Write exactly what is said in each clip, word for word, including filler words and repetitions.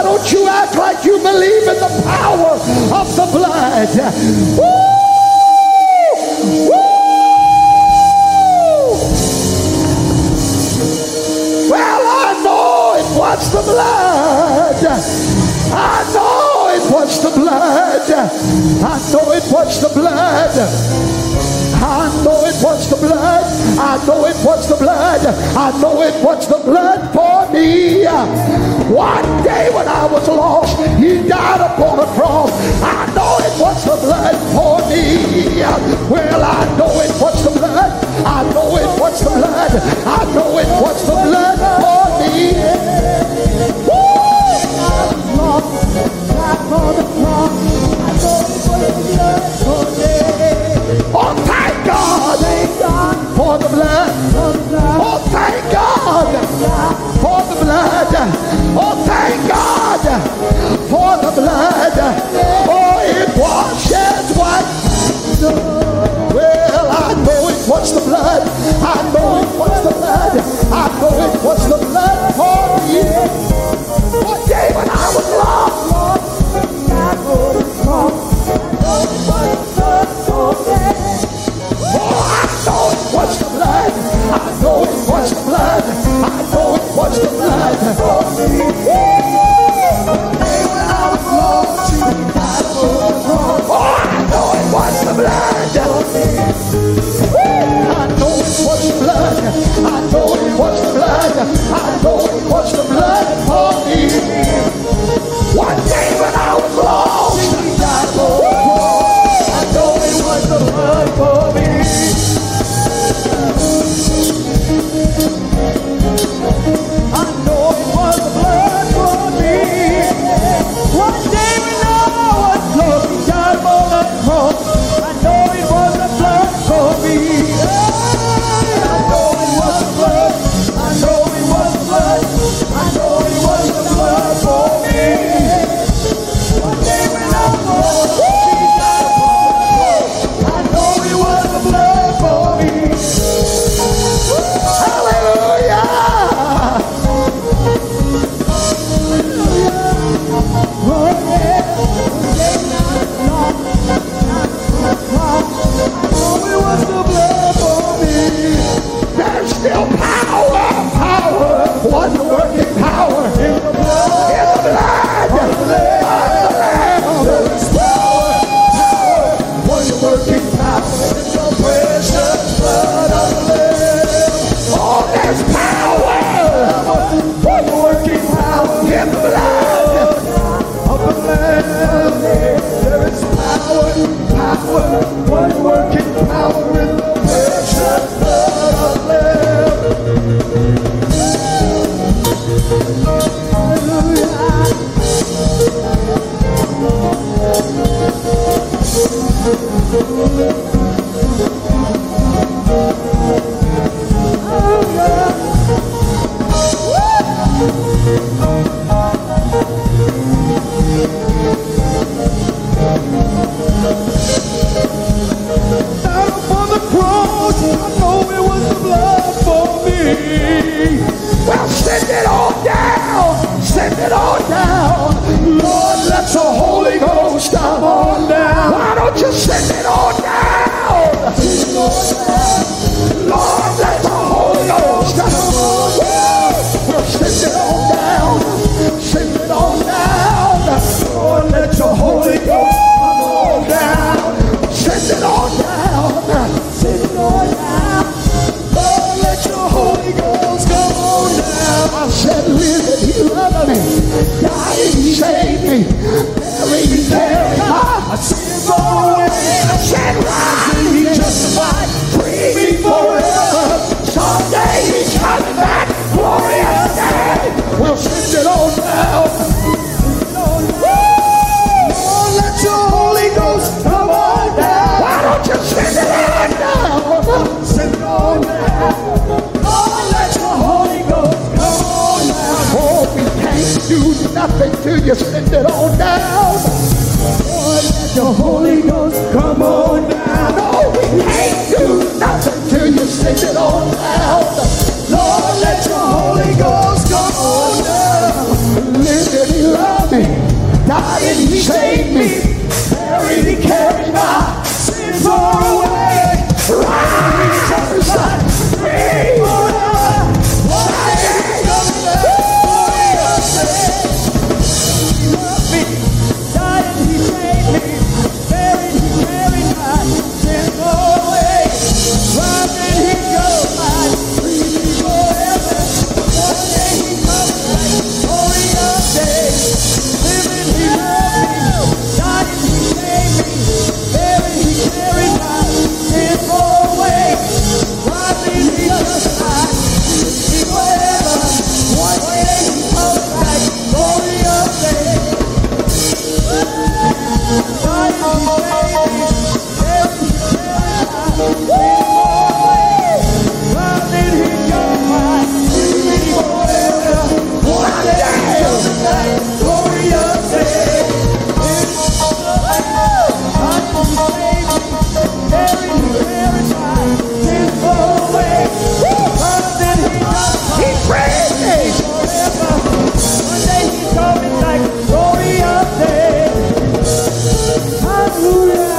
Why don't you act like you believe in the power of the blood? Woo! Woo! Well, I know it was the blood. I know it was the blood. I know it was the blood. I know it was the blood. I know it was the blood. I know it was the blood for me. One day when I was lost, he died upon the cross. I know it was the blood for me. Well, I know it was the blood. I know it was the blood. I know it was the blood for me. Woo! Oh, thank God, thank God for the blood. Oh, thank God for the blood. Oh, thank God for the blood. Oh, it washes white. Well, I know it was the blood. I know it was the blood. I know it was the blood for me. One day when I was lost, what's the blood? I know it was the blood. I know it was the blood. Oh, I know it was the blood. I know it was the blood. I know it was the blood. I know it was the blood for me. One day when I was lost, I know it was the blood for me. I know it was the blood for me. One day when I was lost, he died on the cross. I know it was the blood for me. I know it was the blood. I know it was the blood. I know it was the blood for me. One day when I was lost, he died on the cross. I know it was the blood for me. Hallelujah! There's still power, power, wonder working power in the blood, in the blood, of the Lamb. There's power, power, wonder working power in the precious blood of the Lamb. Oh, there's power, wonder working power in the blood of the Lamb. There is power, power, wonder working power in the precious blood of the Lamb. Down upon the cross, I know it was the blood for me. Well, send it on down, send it on down. Lord, let the Holy Ghost come on down. Why don't you send it on down? Lord, let the Holy Ghost come on down. Well, send it on down, send it on down. Lord, let your Holy Ghost come on down. Send it on down, send it on down. Lord, let your Holy Ghost come on down. I said, live and he loved me, died and he saved me, buried, buried, I see him away. he saved me. Buried, he carried my sins far away. Rise, free forever. One day he's coming back. He loved me, died and he saved me. Buried, he carried my sins far away. Rise and he goes my free forever. One day he's coming back. Glorious day. Living, he loved me, died and he saved me. Buried, he carried my sins far away. Rise and he goes my free forever. One day he's coming back. Glorious day. Died and he saved me. Buried, he carried my sins far away. Rise and he goes my free forever. One day he's coming back. Glorious day. He praised me. One day he's coming back. Glorious day. Hallelujah.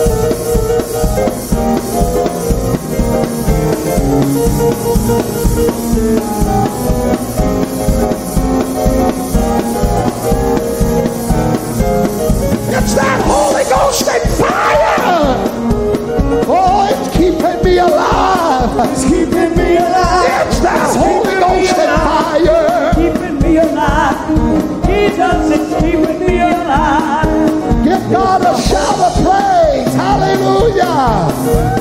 It's that Holy Ghost and fire. Oh, it's keeping me alive. It's keeping me alive. It's that it's Holy Ghost and fire. Keeping me alive. Jesus is keeping me alive. Give God a shout of praise. Hallelujah.